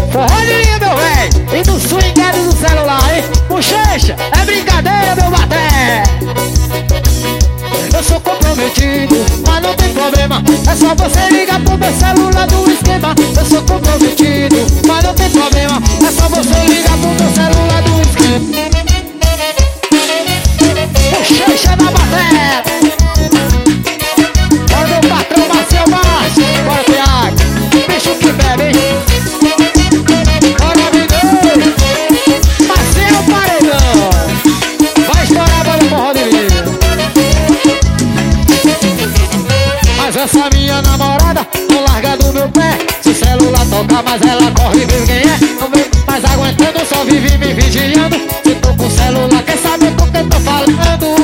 Forrolinha, meu véi, e do swingado do celular, hein? Bochecha, é brincadeira, meu baté. Eu sou comprometido, mas não tem problema. É só você ligar pro meu celular do esquema. Eu sou comprometido, mas não tem problema. É só você ligar pro meu celular do esquema. Bochecha na baté. Bora meu patrão, Marcel Márcio. Bora, Piac, bicho que bebe, hein? Bora, amigão, Marcel Paredão. Vai estourar, bora, forró de vida. Mas essa minha namorada não larga do meu pé. Se o celular toca, mas ela corre, viu quem é? Não vem mais aguentando, só vive me vigiando. Se tô com o celular, quer saber com quem tô falando?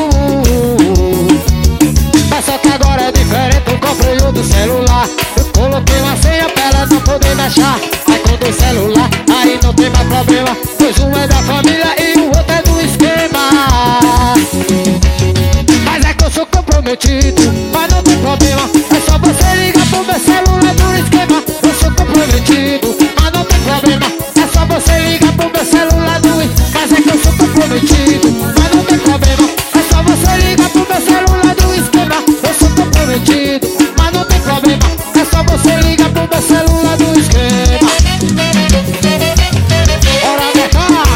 Mas só que agora é diferente, eu comprei outro celular. Eu coloquei uma senha pra ela não poder me achar. Aí quando o celular, aí não tem mais problema, pois um é da família e o outro é do esquema. Mas é que eu sou comprometido, mas não tem problema. É só você ligar pro meu celular do esquema. Eu sou comprometido, mas não tem problema. É só você ligar pro meu celular do esquema. Mas é que eu sou comprometido, mas não tem problema. É só você ligar pro meu celular do esquema. Eu sou comprometido, mas não tem problema. É só você ligar pro meu celular do esquema. Bora, mercado.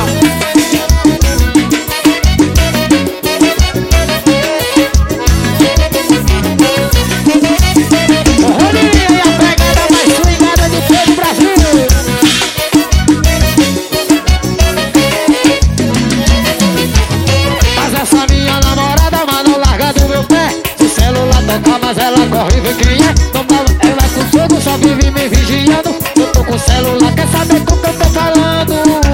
Mas ela corre e vê quem é. Não dá, ela com fogo, só vive me vigiando. Eu tô com o celular, quer saber com quem eu tô falando?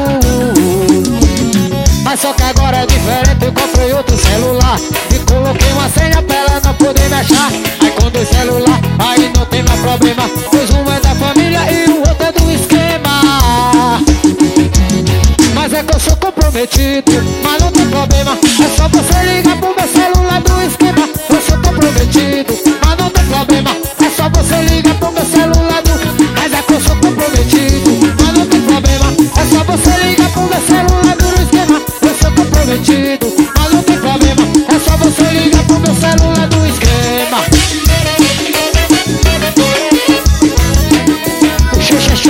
Mas só que agora é diferente, eu comprei outro celular e coloquei uma senha pra ela não poder me achar. Aí quando o celular, aí não tem mais problema, pois um é da família e o outro é do esquema. Mas é que eu sou comprometido, mas não tem problema. É só você ligar pro meu celular do esquema. Eu sou comprometido, mas não tem problema. É só você ligar pro meu celular do... Mas é que eu sou comprometido, mas não tem problema. É só você ligar pro meu celular do esquema. Eu sou comprometido, mas não tem problema. É só você ligar pro meu celular do esquema. Xuxa,